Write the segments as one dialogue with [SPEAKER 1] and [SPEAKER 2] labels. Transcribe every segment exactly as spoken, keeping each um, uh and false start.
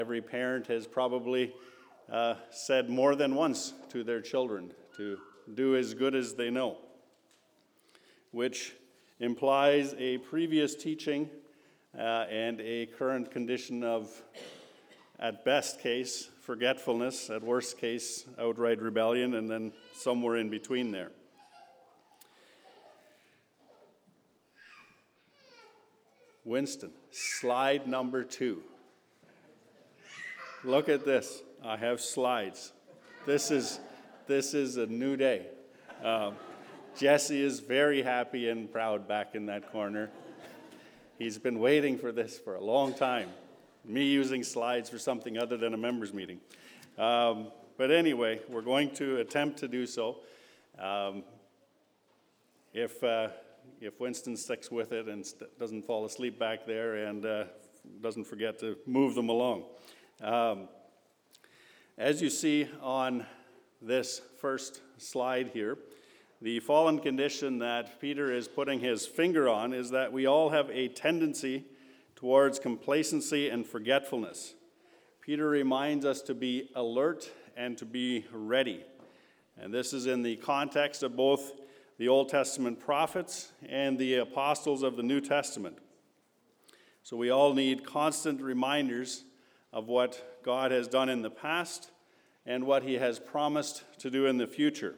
[SPEAKER 1] Every parent has probably uh, said more than once to their children to do as good as they know, which implies a previous teaching uh, and a current condition of, at best case, forgetfulness, at worst case, outright rebellion, and then somewhere in between there. Winston, slide number two. Look at this. I have slides. This is this is a new day. Um, Jesse is very happy and proud back in that corner. He's been waiting for this for a long time. Me using slides for something other than a members meeting. Um, but anyway, we're going to attempt to do so. Um, if uh, if Winston sticks with it and st- doesn't fall asleep back there and uh, doesn't forget to move them along. Um, as you see on this first slide here, the fallen condition that Peter is putting his finger on is that we all have a tendency towards complacency and forgetfulness. Peter reminds us to be alert and to be ready. And this is in the context of both the Old Testament prophets and the apostles of the New Testament. So we all need constant reminders of what God has done in the past and what he has promised to do in the future.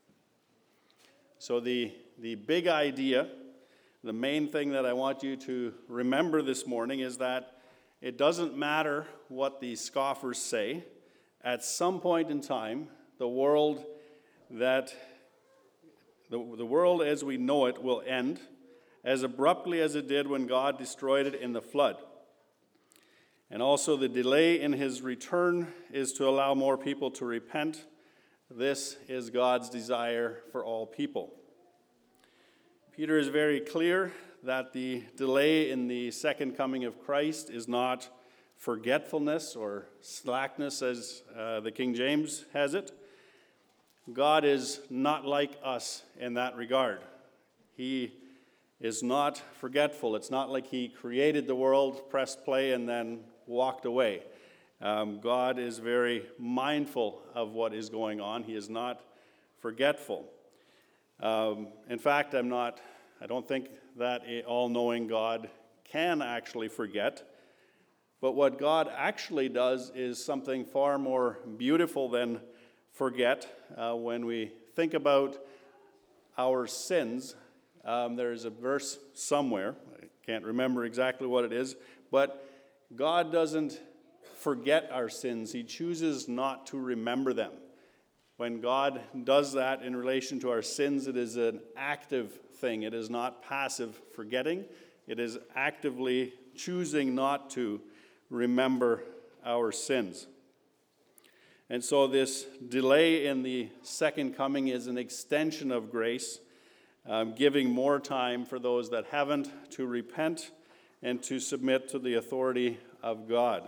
[SPEAKER 1] So the, the big idea, the main thing that I want you to remember this morning is that it doesn't matter what the scoffers say. At some point in time, the world that the, the world as we know it will end as abruptly as it did when God destroyed it in the flood. And also the delay in his return is to allow more people to repent. This is God's desire for all people. Peter is very clear that the delay in the second coming of Christ is not forgetfulness or slackness, as uh, the King James has it. God is not like us in that regard. He is not forgetful. It's not like he created the world, pressed play, and then walked away. Um, God is very mindful of what is going on. He is not forgetful. Um, in fact, I'm not, I don't think that an all-knowing God can actually forget. But what God actually does is something far more beautiful than forget. Uh, when we think about our sins, um, there's a verse somewhere, I can't remember exactly what it is, but God doesn't forget our sins. He chooses not to remember them. When God does that in relation to our sins, it is an active thing. It is not passive forgetting. It is actively choosing not to remember our sins. And so this delay in the second coming is an extension of grace, um, giving more time for those that haven't to repent and to submit to the authority of God.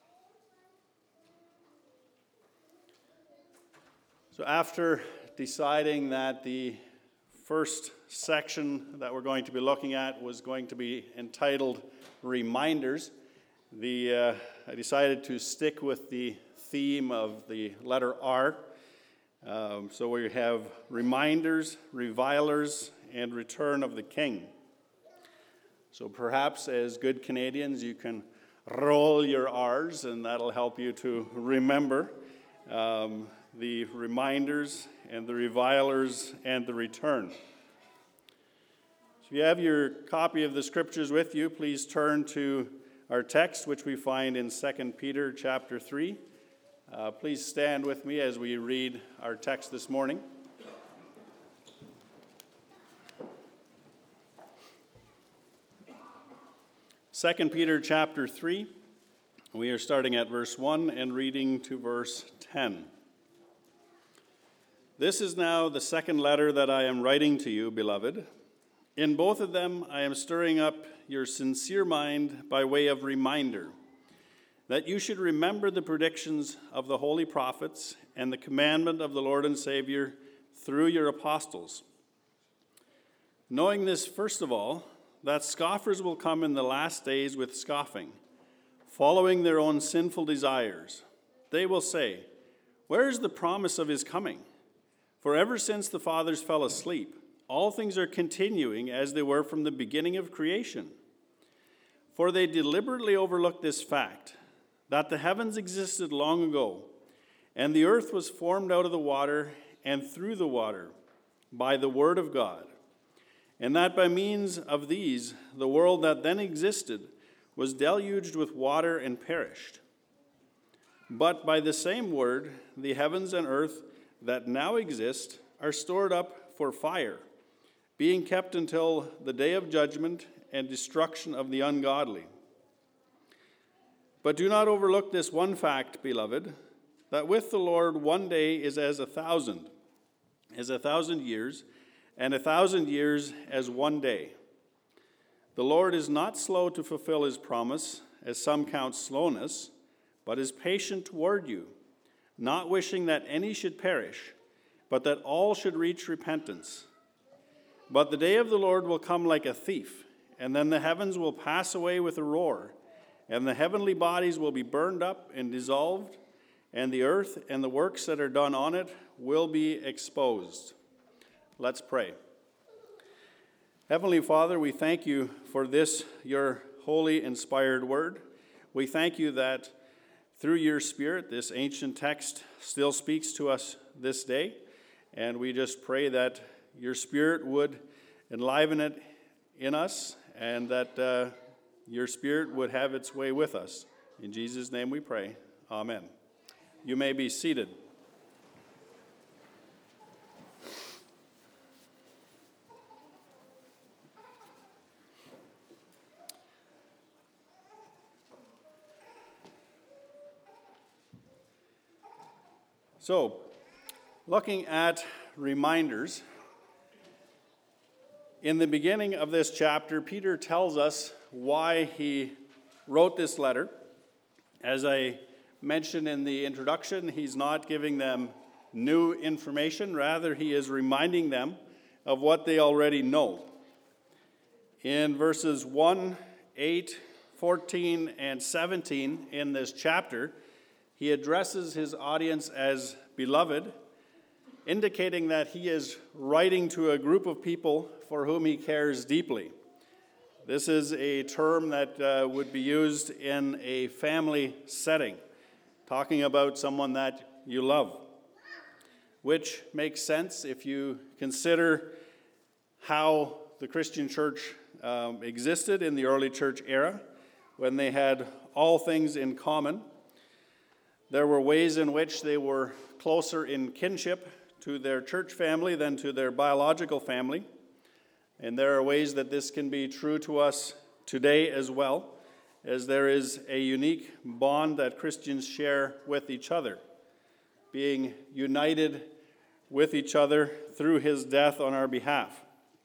[SPEAKER 1] So after deciding that the first section that we're going to be looking at was going to be entitled Reminders, the uh, I decided to stick with the theme of the letter R. Um, so we have reminders, revilers, and return of the King. So perhaps as good Canadians, you can roll your R's, and that'll help you to remember um, the reminders and the revilers and the return. So if you have your copy of the scriptures with you, please turn to our text, which we find in Second Peter chapter three. Uh, please stand with me as we read our text this morning. Second Peter chapter three, we are starting at verse one and reading to verse ten. This is now the second letter that I am writing to you, beloved. In both of them I am stirring up your sincere mind by way of reminder, that you should remember the predictions of the holy prophets and the commandment of the Lord and Savior through your apostles. Knowing this, first of all, that scoffers will come in the last days with scoffing, following their own sinful desires. They will say, 'Where is the promise of his coming?' For ever since the fathers fell asleep, all things are continuing as they were from the beginning of creation. For they deliberately overlook this fact, that the heavens existed long ago, and the earth was formed out of the water and through the water by the word of God, and that by means of these the world that then existed was deluged with water and perished. But by the same word, the heavens and earth that now exist are stored up for fire, being kept until the day of judgment and destruction of the ungodly. But do not overlook this one fact, beloved, that with the Lord one day is as a thousand, as a thousand years, and a thousand years as one day. The Lord is not slow to fulfill his promise, as some count slowness, but is patient toward you, not wishing that any should perish, but that all should reach repentance. But the day of the Lord will come like a thief, and then the heavens will pass away with a roar, and the heavenly bodies will be burned up and dissolved, and the earth and the works that are done on it will be exposed." Let's pray. Heavenly Father, we thank you for this, your holy, inspired word. We thank you that through your Spirit, this ancient text still speaks to us this day, and we just pray that your Spirit would enliven it in us, and that uh, your Spirit would have its way with us. In Jesus' name we pray. Amen. You may be seated. So, looking at reminders, in the beginning of this chapter, Peter tells us why he wrote this letter. As I mentioned in the introduction, he's not giving them new information. Rather, he is reminding them of what they already know. In verses one, eight, fourteen, and seventeen in this chapter, he addresses his audience as beloved, indicating that he is writing to a group of people for whom he cares deeply. This is a term that uh, would be used in a family setting, talking about someone that you love, which makes sense if you consider how the Christian church um, existed in the early church era, when they had all things in common. There were ways in which they were closer in kinship to their church family than to their biological family. And there are ways that this can be true to us today as well, as there is a unique bond that Christians share with each other, being united with each other through his death on our behalf.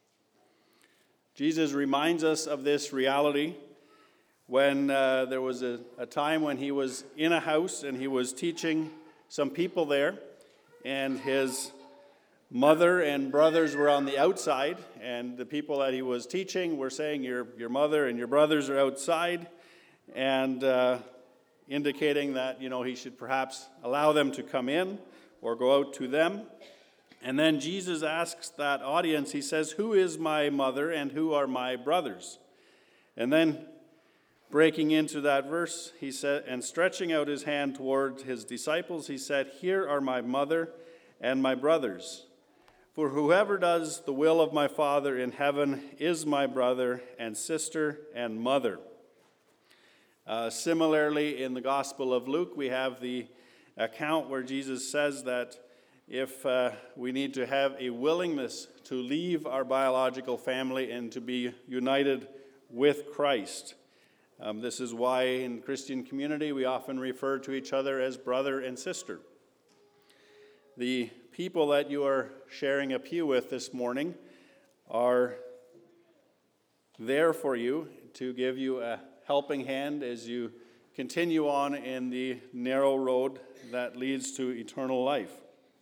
[SPEAKER 1] Jesus reminds us of this reality when uh, there was a, a time when he was in a house and he was teaching some people there, and his mother and brothers were on the outside, and the people that he was teaching were saying, your, your mother and your brothers are outside, and uh, indicating that, you know, he should perhaps allow them to come in or go out to them. And then Jesus asks that audience, he says, "Who is my mother and who are my brothers?" And then breaking into that verse, he said, and stretching out his hand toward his disciples, he said, "Here are my mother and my brothers. For whoever does the will of my Father in heaven is my brother and sister and mother." Uh, similarly, in the Gospel of Luke, we have the account where Jesus says that if uh, we need to have a willingness to leave our biological family and to be united with Christ. Um, this is why in Christian community we often refer to each other as brother and sister. The people that you are sharing a pew with this morning are there for you to give you a helping hand as you continue on in the narrow road that leads to eternal life.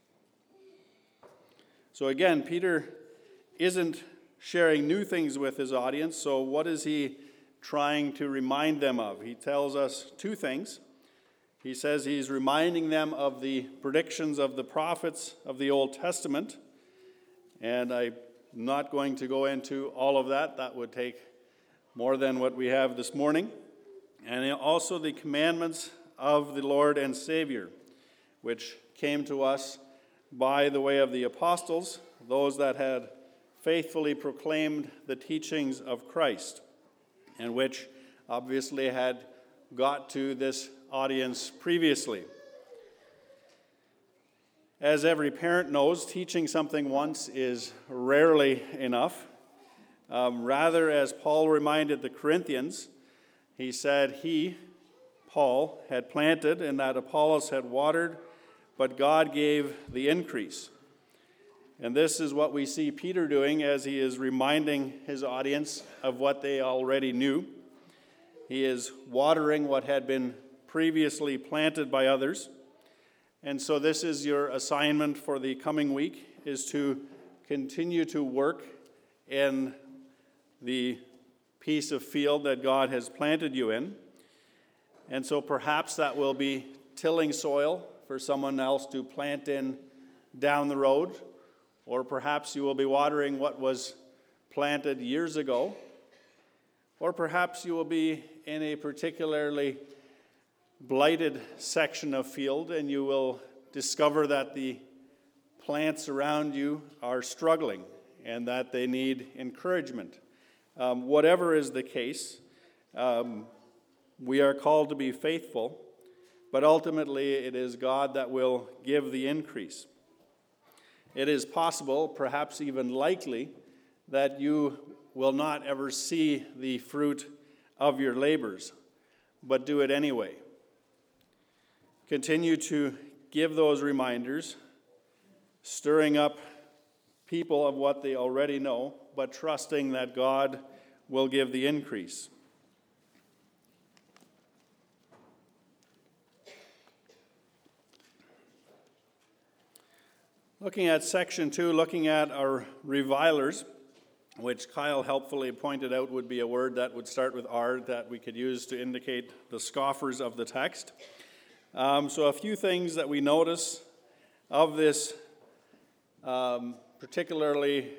[SPEAKER 1] So again, Peter isn't sharing new things with his audience, so what is he trying to remind them of. He tells us two things. He says he's reminding them of the predictions of the prophets of the Old Testament, and I'm not going to go into all of that. That would take more than what we have this morning. And also the commandments of the Lord and Savior, which came to us by the way of the apostles, those that had faithfully proclaimed the teachings of Christ, and which obviously had got to this audience previously. As every parent knows, teaching something once is rarely enough. Um, rather, as Paul reminded the Corinthians, he said he, Paul, had planted and that Apollos had watered, but God gave the increase. And this is what we see Peter doing as he is reminding his audience of what they already knew. He is watering what had been previously planted by others. And so this is your assignment for the coming week, is to continue to work in the piece of field that God has planted you in. And so perhaps that will be tilling soil for someone else to plant in down the road, or perhaps you will be watering what was planted years ago, or perhaps you will be in a particularly blighted section of field and you will discover that the plants around you are struggling and that they need encouragement. Um, whatever is the case, um, we are called to be faithful, but ultimately it is God that will give the increase. It is possible, perhaps even likely, that you will not ever see the fruit of your labors, but do it anyway. Continue to give those reminders, stirring up people of what they already know, but trusting that God will give the increase. Looking at section two, looking at our revilers, which Kyle helpfully pointed out would be a word that would start with R that we could use to indicate the scoffers of the text. Um, so a few things that we notice of this um, particularly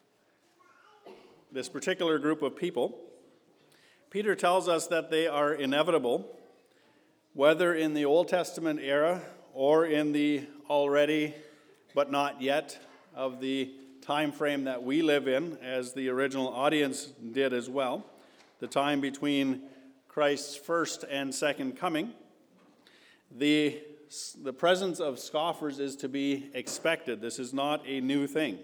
[SPEAKER 1] this particular group of people. Peter tells us that they are inevitable, whether in the Old Testament era or in the already but not yet of the time frame that we live in, as the original audience did as well, the time between Christ's first and second coming. The, the presence of scoffers is to be expected. This is not a new thing.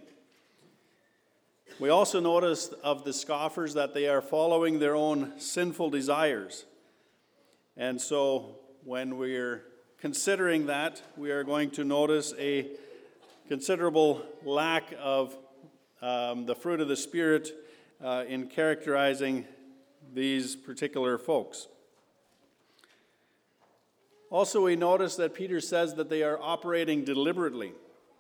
[SPEAKER 1] We also notice of the scoffers that they are following their own sinful desires. And so when we're considering that, we are going to notice a considerable lack of um, the fruit of the Spirit uh, in characterizing these particular folks. Also, we notice that Peter says that they are operating deliberately.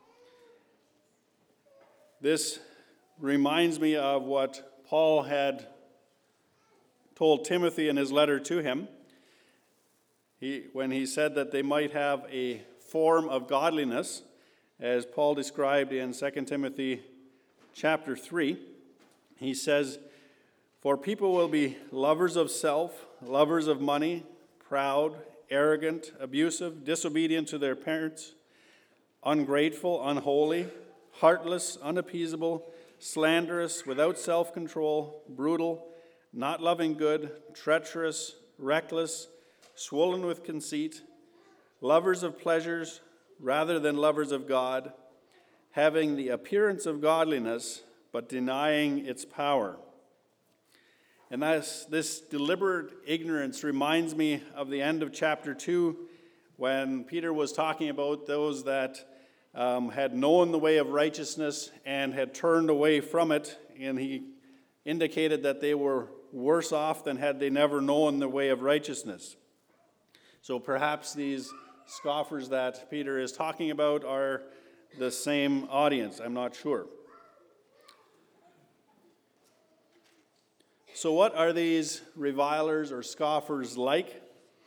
[SPEAKER 1] This reminds me of what Paul had told Timothy in his letter to him. He, when he said that they might have a form of godliness, as Paul described in Second Timothy chapter three, he says, "For people will be lovers of self, lovers of money, proud, arrogant, abusive, disobedient to their parents, ungrateful, unholy, heartless, unappeasable, slanderous, without self-control, brutal, not loving good, treacherous, reckless, swollen with conceit, lovers of pleasures rather than lovers of God, having the appearance of godliness, but denying its power." And that's, this deliberate ignorance reminds me of the end of chapter two, when Peter was talking about those that um, had known the way of righteousness and had turned away from it, and he indicated that they were worse off than had they never known the way of righteousness. So perhaps these scoffers that Peter is talking about are the same audience. I'm not sure. So what are these revilers or scoffers like?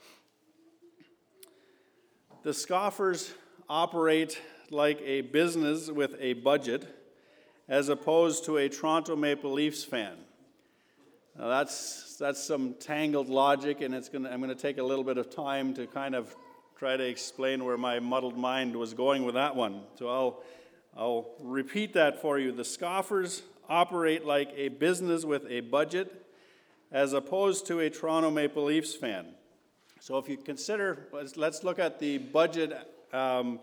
[SPEAKER 1] The scoffers operate like a business with a budget as opposed to a Toronto Maple Leafs fan. Now that's that's some tangled logic, and it's gonna, I'm going to take a little bit of time to kind of try to explain where my muddled mind was going with that one. So I'll, I'll repeat that for you. The scoffers operate like a business with a budget as opposed to a Toronto Maple Leafs fan. So if you consider, let's, let's look at the budget. Um,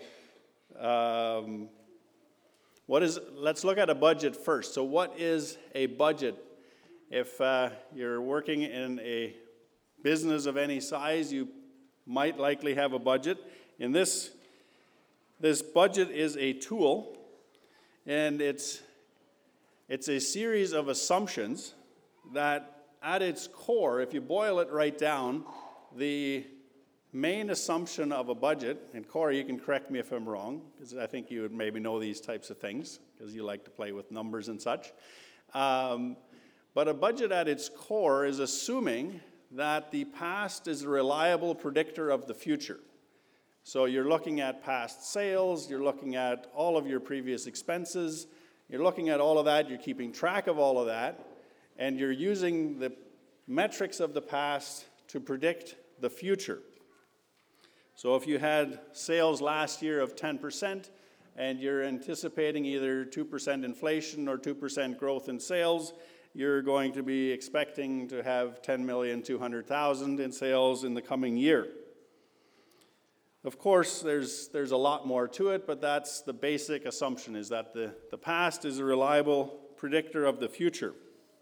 [SPEAKER 1] um, what is? Let's look at a budget first. So what is a budget? If uh, you're working in a business of any size, you might likely have a budget. In this, this budget is a tool, and it's it's a series of assumptions that, at its core, if you boil it right down, the main assumption of a budget, and Corey, you can correct me if I'm wrong, because I think you would maybe know these types of things, because you like to play with numbers and such. Um, but a budget at its core is assuming that the past is a reliable predictor of the future. So you're looking at past sales, you're looking at all of your previous expenses, you're looking at all of that, you're keeping track of all of that, and you're using the metrics of the past to predict the future. So if you had sales last year of ten percent and you're anticipating either two percent inflation or two percent growth in sales, you're going to be expecting to have ten million two hundred thousand in sales in the coming year. Of course, there's there's a lot more to it, but that's the basic assumption, is that the, the past is a reliable predictor of the future.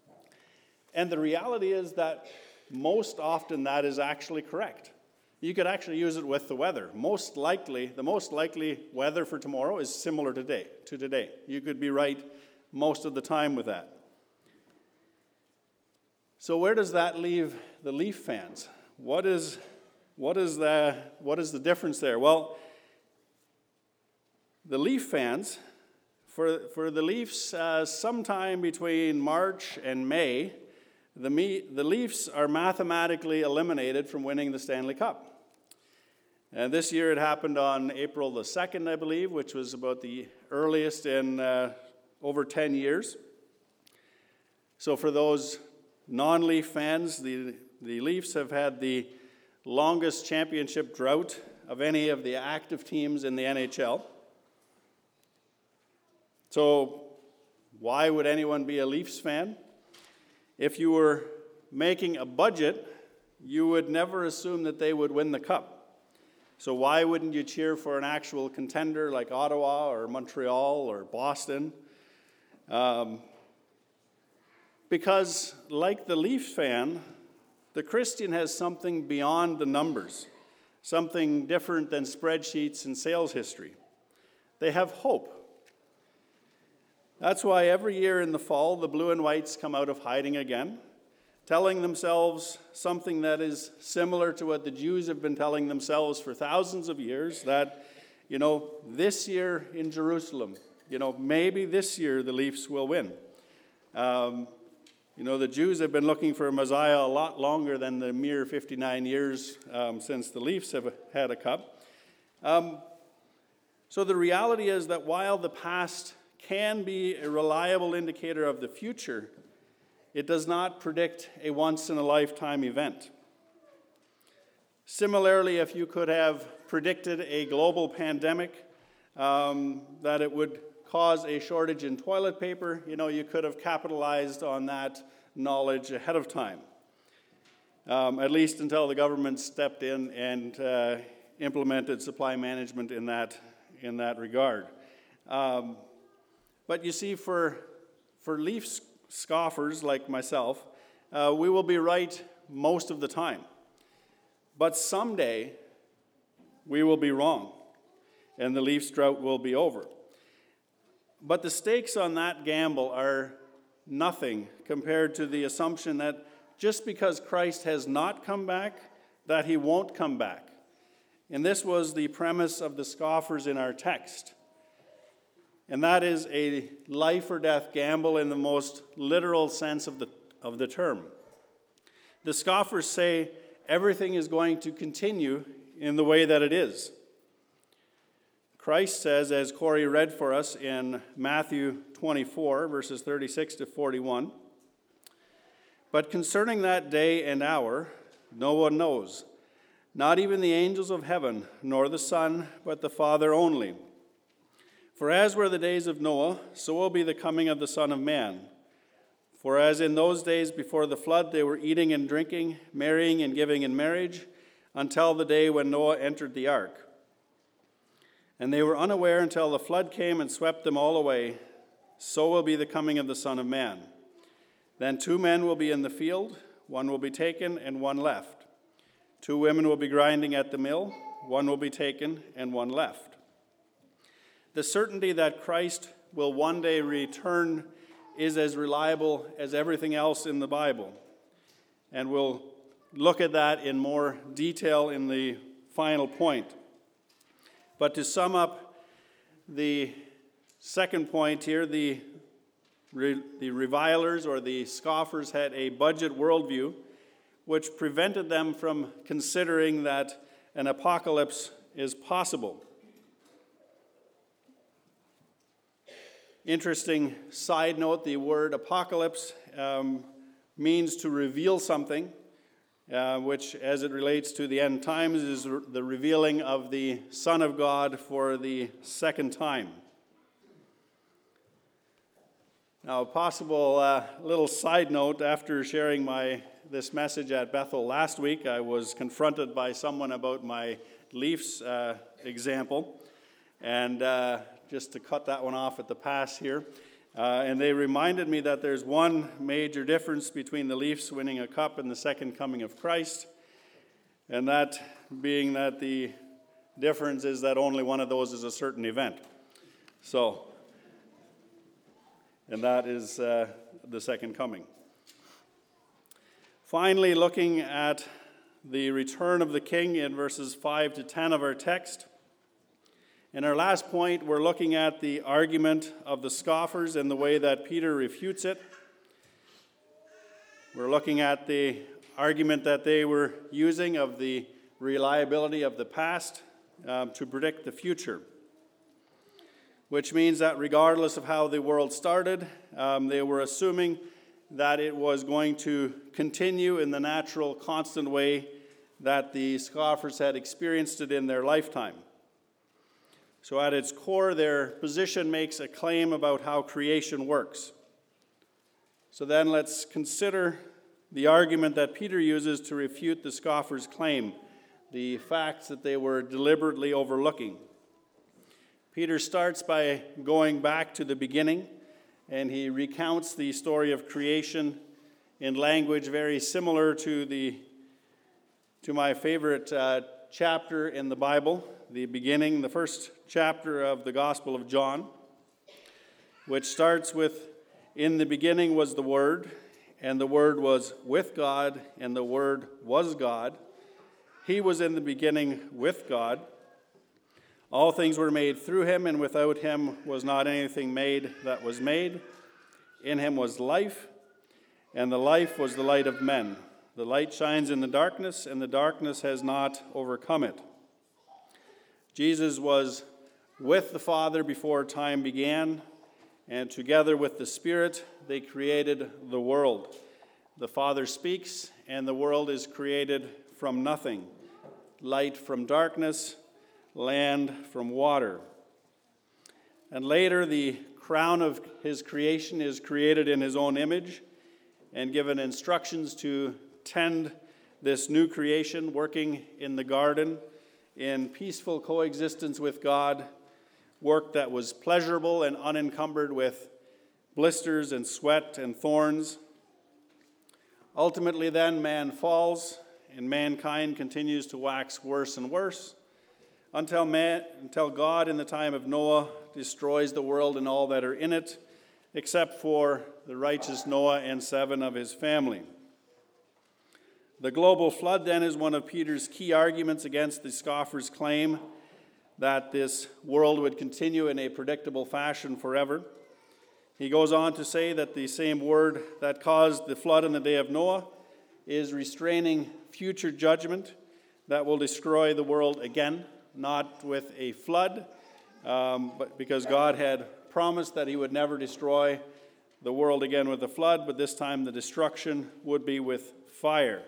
[SPEAKER 1] And the reality is that most often that is actually correct. You could actually use it with the weather. Most likely, the most likely weather for tomorrow is similar today to today. You could be right most of the time with that. So where does that leave the Leaf fans? What is what is the what is the difference there? Well, the Leaf fans, for for the Leafs, uh, sometime between March and May, the me, the Leafs are mathematically eliminated from winning the Stanley Cup. And this year it happened on April the second, I believe, which was about the earliest in uh, over ten years. So for those non-Leaf fans, the, the Leafs have had the longest championship drought of any of the active teams in the N H L. So why would anyone be a Leafs fan? If you were making a budget, you would never assume that they would win the cup. So why wouldn't you cheer for an actual contender like Ottawa or Montreal or Boston? Um, Because, like the Leafs fan, the Christian has something beyond the numbers, something different than spreadsheets and sales history. They have hope. That's why every year in the fall, the blue and whites come out of hiding again, telling themselves something that is similar to what the Jews have been telling themselves for thousands of years, that, you know, this year in Jerusalem, you know, maybe this year the Leafs will win. Um, You know, the Jews have been looking for a Messiah a lot longer than the mere fifty-nine years um, since the Leafs have had a cup. Um, so the reality is that while the past can be a reliable indicator of the future, it does not predict a once-in-a-lifetime event. Similarly, if you could have predicted a global pandemic, um, that it would cause a shortage in toilet paper, you know, you could have capitalized on that knowledge ahead of time, um, at least until the government stepped in and uh, implemented supply management in that in that regard. Um, but you see, for for Leafs scoffers like myself, uh, we will be right most of the time. But someday, we will be wrong, and the Leafs drought will be over. But the stakes on that gamble are nothing compared to the assumption that just because Christ has not come back, that he won't come back. And this was the premise of the scoffers in our text. And that is a life or death gamble in the most literal sense of the, of the term. The scoffers say everything is going to continue in the way that it is. Christ says, as Corey read for us in Matthew twenty-four, verses thirty-six to forty-one, "But concerning that day and hour, no one knows, not even the angels of heaven, nor the Son, but the Father only. For as were the days of Noah, so will be the coming of the Son of Man. For as in those days before the flood they were eating and drinking, marrying and giving in marriage, until the day when Noah entered the ark. And they were unaware until the flood came and swept them all away. So will be the coming of the Son of Man. Then two men will be in the field, one will be taken and one left. Two women will be grinding at the mill, one will be taken and one left." The certainty that Christ will one day return is as reliable as everything else in the Bible. And we'll look at that in more detail in the final point. But to sum up the second point here, the, the revilers or the scoffers had a budget worldview which prevented them from considering that an apocalypse is possible. Interesting side note, the word apocalypse um, means to reveal something, uh, which as it relates to the end times is the revealing of the Son of God for the second time. Now, a possible uh, little side note, after sharing my this message at Bethel last week, I was confronted by someone about my Leafs uh, example, and uh, just to cut that one off at the pass here. Uh, and they reminded me that there's one major difference between the Leafs winning a cup and the second coming of Christ, and that being that the difference is that only one of those is a certain event. So, and that is uh, the second coming. Finally, looking at the return of the King in verses five to ten of our text. In our last point, we're looking at the argument of the scoffers and the way that Peter refutes it. We're looking at the argument that they were using of the reliability of the past um, to predict the future, which means that regardless of how the world started, um, they were assuming that it was going to continue in the natural, constant way that the scoffers had experienced it in their lifetime. So at its core, their position makes a claim about how creation works. So then let's consider the argument that Peter uses to refute the scoffers' claim, the facts that they were deliberately overlooking. Peter starts by going back to the beginning, and he recounts the story of creation in language very similar to the to my favorite uh, chapter in the Bible, the beginning, the first chapter of the Gospel of John, which starts with, "In the beginning was the Word, and the Word was with God, and the Word was God. He was in the beginning with God. All things were made through him, and without him was not anything made that was made. In him was life, and the life was the light of men. The light shines in the darkness, and the darkness has not overcome it." Jesus was with the Father before time began, and together with the Spirit, they created the world. The Father speaks, and the world is created from nothing. Light from darkness, land from water. And later, the crown of his creation is created in his own image and given instructions to tend this new creation, working in the garden in peaceful coexistence with God, work that was pleasurable and unencumbered with blisters and sweat and thorns. Ultimately, then, man falls, and mankind continues to wax worse and worse until man, until God, in the time of Noah, destroys the world and all that are in it, except for the righteous Noah and seven of his family. The global flood, then, is one of Peter's key arguments against the scoffers' claim that this world would continue in a predictable fashion forever. He goes on to say that the same word that caused the flood in the day of Noah is restraining future judgment that will destroy the world again, not with a flood, um, but because God had promised that he would never destroy the world again with a flood, but this time the destruction would be with fire.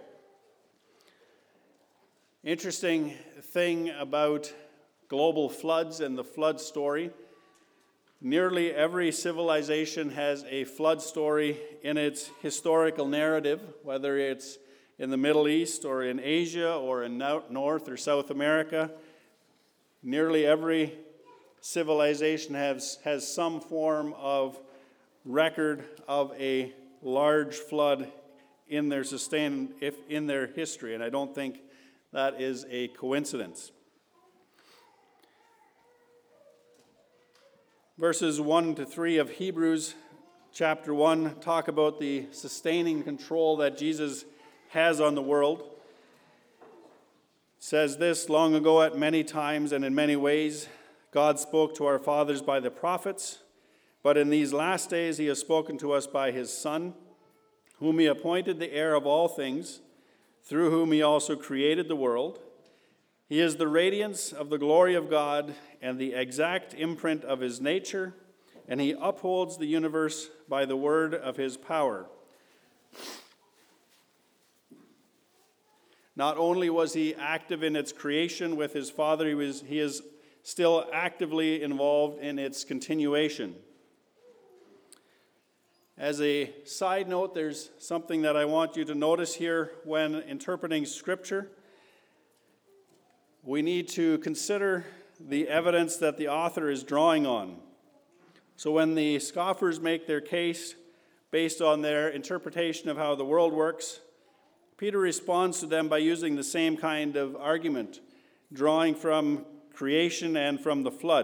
[SPEAKER 1] Interesting thing about global floods and the flood story. Nearly every civilization has a flood story in its historical narrative, whether it's in the Middle East or in Asia or in North or South America. Nearly every civilization has, has some form of record of a large flood in their sustained, if in their history, and I don't think that is a coincidence. Verses one to three of Hebrews chapter one talk about the sustaining control that Jesus has on the world. It says this, long ago at many times and in many ways, God spoke to our fathers by the prophets, but in these last days he has spoken to us by his Son, whom he appointed the heir of all things, through whom he also created the world. He is the radiance of the glory of God and the exact imprint of his nature, and he upholds the universe by the word of his power. Not only was he active in its creation with his Father, he, was, he is still actively involved in its continuation. As a side note, there's something that I want you to notice here when interpreting Scripture. We need to consider the evidence that the author is drawing on. So when the scoffers make their case based on their interpretation of how the world works, Peter responds to them by using the same kind of argument, drawing from creation and from the flood.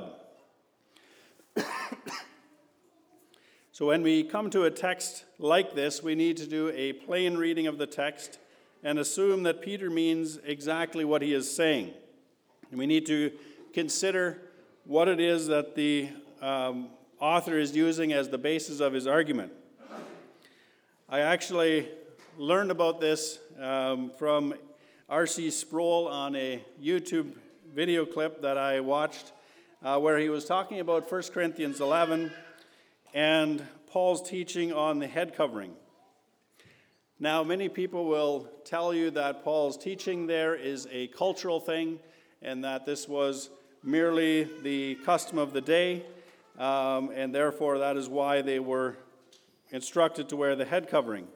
[SPEAKER 1] So when we come to a text like this, we need to do a plain reading of the text and assume that Peter means exactly what he is saying. And we need to consider what it is that the um, author is using as the basis of his argument. I actually learned about this um, from R C Sproul on a YouTube video clip that I watched uh, where he was talking about First Corinthians eleven and Paul's teaching on the head covering. Now, many people will tell you that Paul's teaching there is a cultural thing and that this was merely the custom of the day, um, and therefore that is why they were instructed to wear the head covering.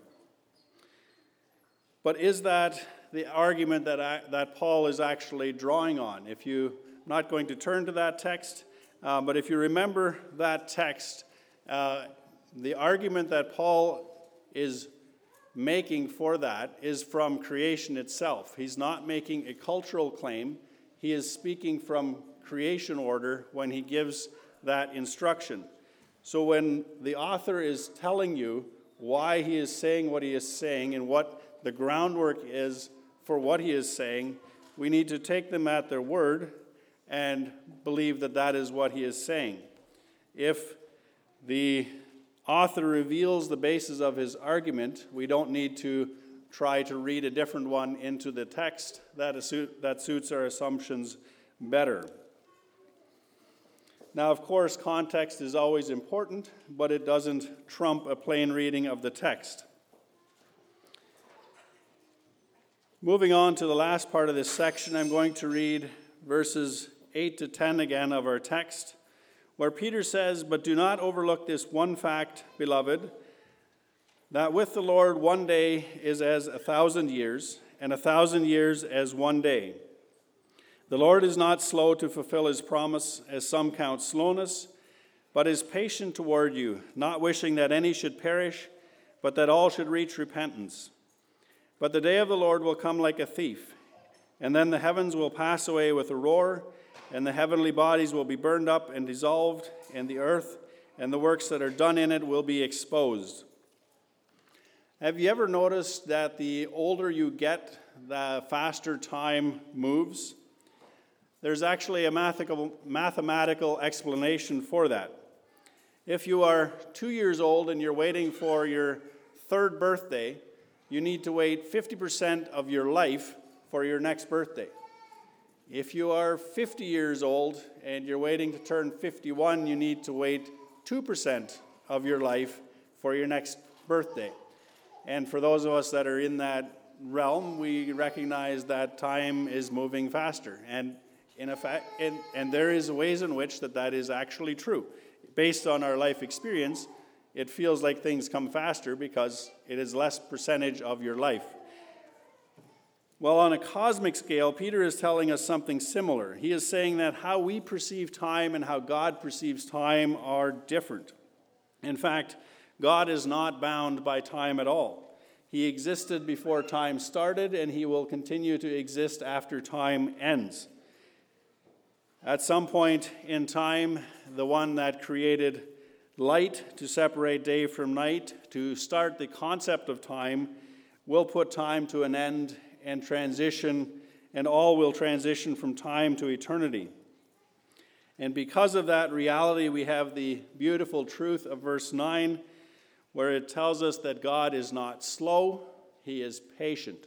[SPEAKER 1] But is that the argument that, I, that Paul is actually drawing on? If you, I'm not going to turn to that text, uh, but if you remember that text, uh, the argument that Paul is making for that is from creation itself. He's not making a cultural claim. He is speaking from creation order when he gives that instruction. So when the author is telling you why he is saying what he is saying and what the groundwork is for what he is saying, we need to take them at their word and believe that that is what he is saying. If the author reveals the basis of his argument, we don't need to try to read a different one into the text that, that suits our assumptions better. Now, of course, context is always important, but it doesn't trump a plain reading of the text. Moving on to the last part of this section, I'm going to read verses eight to ten again of our text, where Peter says, "But do not overlook this one fact, beloved, that with the Lord one day is as a thousand years, and a thousand years as one day. The Lord is not slow to fulfill his promise, as some count slowness, but is patient toward you, not wishing that any should perish, but that all should reach repentance. But the day of the Lord will come like a thief, and then the heavens will pass away with a roar, and the heavenly bodies will be burned up and dissolved, and the earth and the works that are done in it will be exposed." Have you ever noticed that the older you get, the faster time moves? There's actually a mathematical, mathematical explanation for that. If you are two years old and you're waiting for your third birthday, you need to wait fifty percent of your life for your next birthday. If you are fifty years old and you're waiting to turn fifty-one, you need to wait two percent of your life for your next birthday. And for those of us that are in that realm, we recognize that time is moving faster. And in effect, and, and there is ways in which that, that is actually true. Based on our life experience, it feels like things come faster because it is less percentage of your life. Well, on a cosmic scale, Peter is telling us something similar. He is saying that how we perceive time and how God perceives time are different. In fact, God is not bound by time at all. He existed before time started, and he will continue to exist after time ends. At some point in time, the one that created light to separate day from night, to start the concept of time, will put time to an end and transition, and all will transition from time to eternity. And because of that reality, we have the beautiful truth of verse nine, where it tells us that God is not slow, he is patient.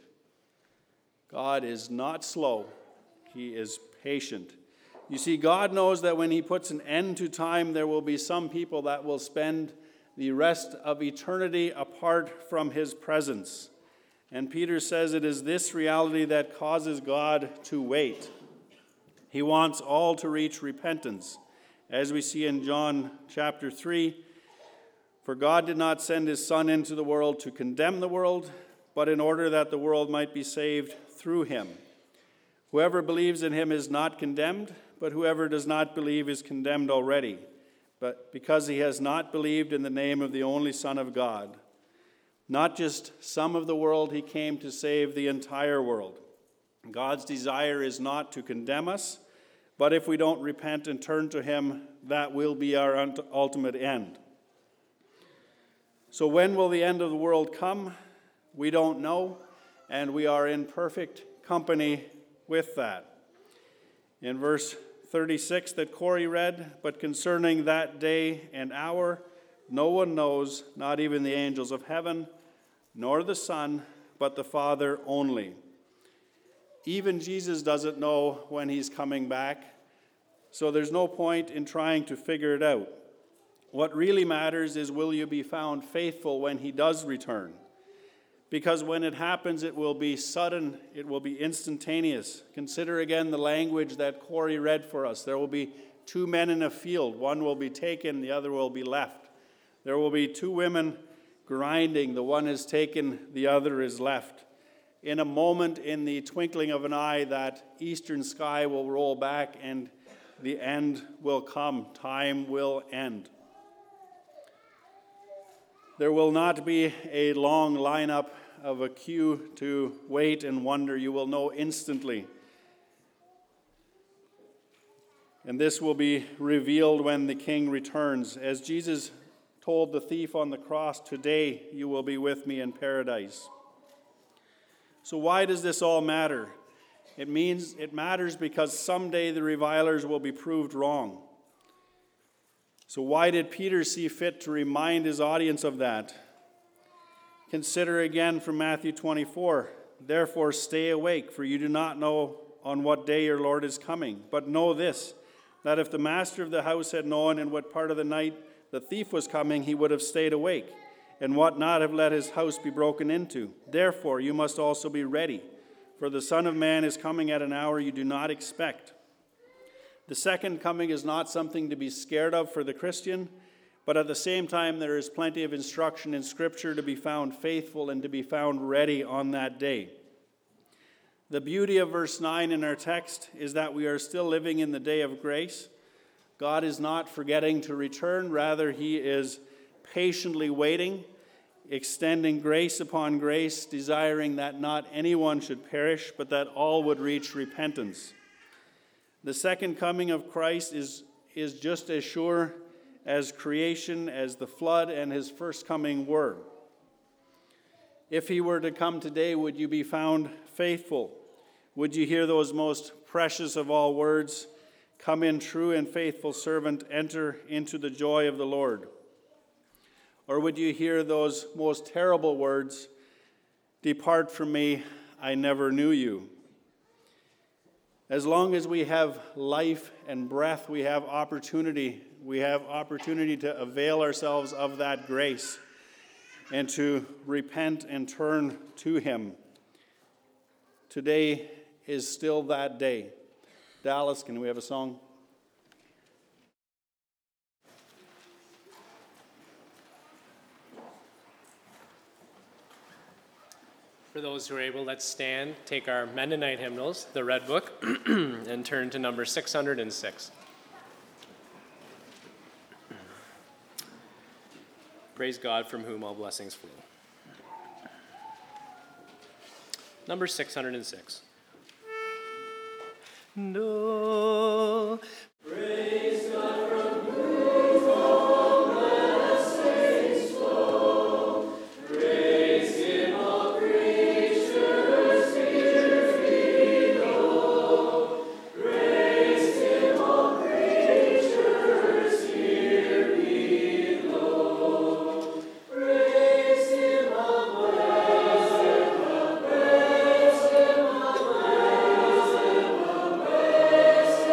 [SPEAKER 1] God is not slow, he is patient. You see, God knows that when he puts an end to time, there will be some people that will spend the rest of eternity apart from his presence. And Peter says it is this reality that causes God to wait. He wants all to reach repentance. As we see in John chapter three, for God did not send his Son into the world to condemn the world, but in order that the world might be saved through him. Whoever believes in him is not condemned, but whoever does not believe is condemned already, but because he has not believed in the name of the only Son of God. Not just some of the world, he came to save the entire world. God's desire is not to condemn us, but if we don't repent and turn to him, that will be our ultimate end. So when will the end of the world come? We don't know, and we are in perfect company with that. In verse thirty-six that Corey read, but concerning that day and hour, no one knows, not even the angels of heaven, nor the Son, but the Father only. Even Jesus doesn't know when he's coming back, so there's no point in trying to figure it out. What really matters is, will you be found faithful when he does return? Because when it happens, it will be sudden, it will be instantaneous. Consider again the language that Corey read for us. There will be two men in a field. One will be taken, the other will be left. There will be two women grinding. The one is taken, the other is left. In a moment, in the twinkling of an eye, that eastern sky will roll back and the end will come. Time will end. There will not be a long lineup of a queue to wait and wonder. You will know instantly. And this will be revealed when the King returns. As Jesus told the thief on the cross, today you will be with me in paradise. So why does this all matter? It means it matters because someday the revilers will be proved wrong. So why did Peter see fit to remind his audience of that? Consider again from Matthew twenty-four. Therefore stay awake, for you do not know on what day your Lord is coming. But know this, that if the master of the house had known in what part of the night the thief was coming, he would have stayed awake, and would not have let his house be broken into. Therefore you must also be ready, for the Son of Man is coming at an hour you do not expect. The second coming is not something to be scared of for the Christian, but at the same time there is plenty of instruction in Scripture to be found faithful and to be found ready on that day. The beauty of verse nine in our text is that we are still living in the day of grace. God is not forgetting to return, rather he is patiently waiting, extending grace upon grace, desiring that not anyone should perish, but that all would reach repentance. The second coming of Christ is, is just as sure as creation, as the flood and his first coming were. If he were to come today, would you be found faithful? Would you hear those most precious of all words, "Come in, true and faithful servant, enter into the joy of the Lord"? Or would you hear those most terrible words, Depart from me, I never knew you. As long as we have life and breath, we have opportunity. We have opportunity to avail ourselves of that grace and to repent and turn to him. Today is still that day. Dallas, can we have a song?
[SPEAKER 2] For those who are able, let's stand, take our Mennonite hymnals, the Red Book, and turn to number six hundred six. Praise God, from whom all blessings flow. Number six hundred six. No. Praise God, from whom all blessings flow. Praise him, all creatures here below. Praise him, all creatures here below. Praise him, all blessed, praise him, all blessed,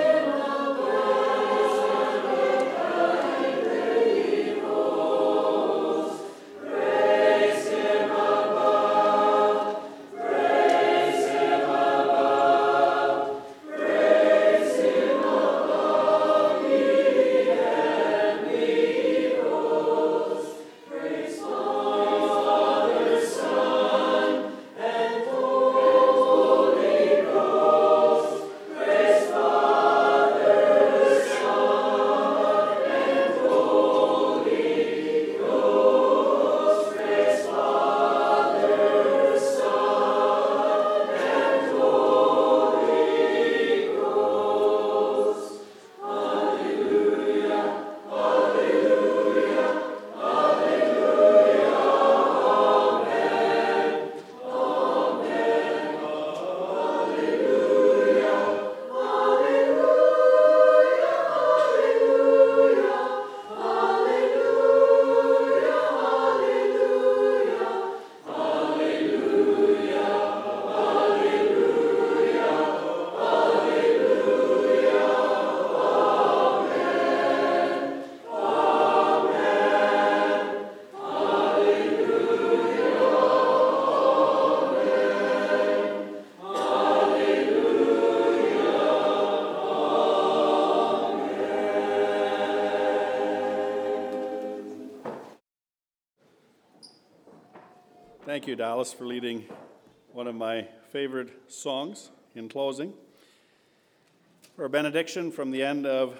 [SPEAKER 1] Thank you, Dallas, for leading one of my favorite songs in closing. For a benediction from the end of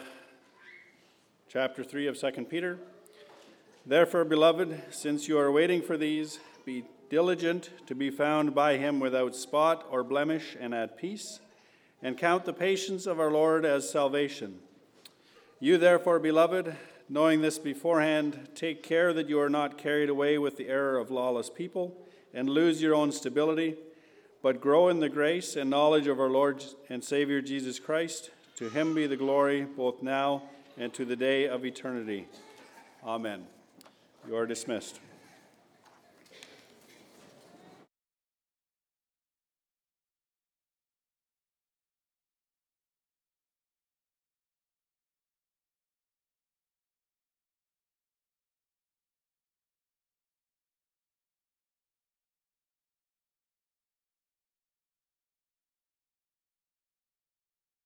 [SPEAKER 1] chapter three of Second Peter. Therefore, beloved, since you are waiting for these, be diligent to be found by him without spot or blemish and at peace, and count the patience of our Lord as salvation. You therefore, beloved, knowing this beforehand, take care that you are not carried away with the error of lawless people and lose your own stability, but grow in the grace and knowledge of our Lord and Savior Jesus Christ. To him be the glory both now and to the day of eternity. Amen. You are dismissed.